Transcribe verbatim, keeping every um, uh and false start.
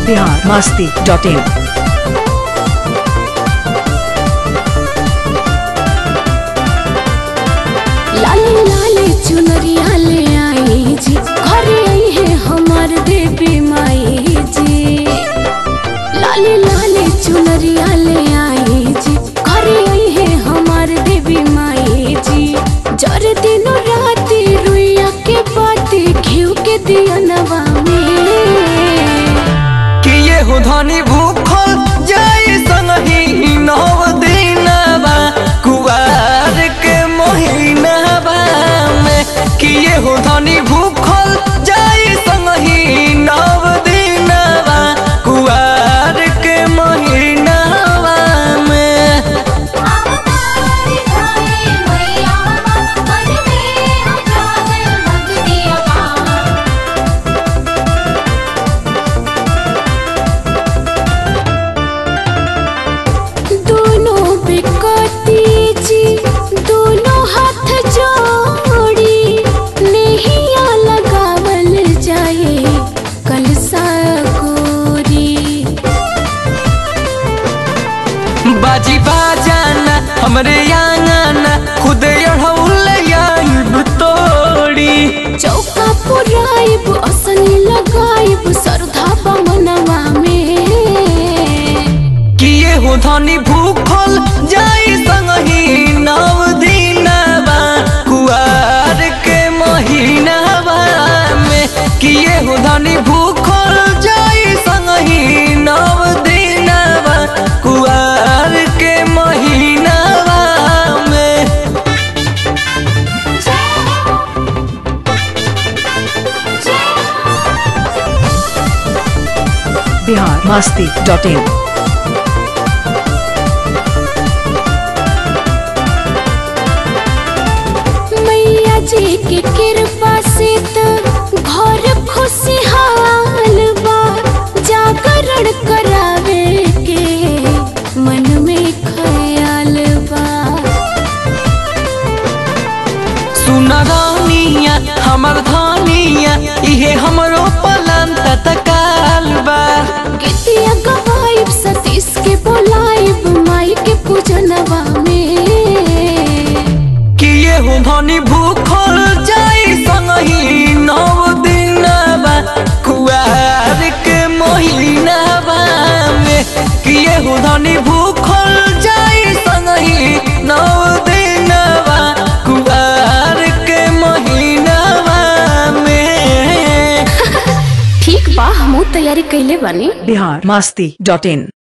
Bihar Masti dot इन। लाले लाले चुनरिया ले आई जी, घरे आई है हमार देवी माई जी। लाले लाले चुनरिया ले आई जी, घरे आई है हमार देवी माई जी। जर दिन रात रुइया के बाती घिउ के दिया नवा में कि ये हो धनी भूखल जाई संगही नव दिनवा कुवार के महीनावा में। कि ये हो धनी भूखल जाई संगही नव दिनवा कुवार के महीनावा में। दोनों बेकती जी दोनों हाथ जोड़ी नैया लगावल जाए कलसा गोरी। बाजी बाजाना हमरे आंगना खुद अढ़ौल तोड़ी। चौका पुराइब असनी लगाइब सरधा पवनवा में। कि ये हो धनी भूखल जाई संगही नव दिनवा कुवार के महीनावा में। कि ये हो धनी भूखल जाई संगही नव दिनवा कुवार के महीनावा में। Bihar Masti dot in. मैया जी के कृपा से तो घर खुशहाल बा। जागरण करावे के मन में ख्याल बा। सुना रानिया हमर धानिया इहे हमरो पलन तत्काल बा। गीतिया गवाइब सतीश के बोलाइब माई के पूजनवा में। कि ये हो धनी भूखल जाई संगही नव दिनवा कुवार के महीनावा में। कि ये हो धनी भूखल जाई संगही नव दिनवा कुवार के महीनावा में। ठीक बा, हमहू तैयारी कैले बानी। बिहार मस्ती डॉट इन।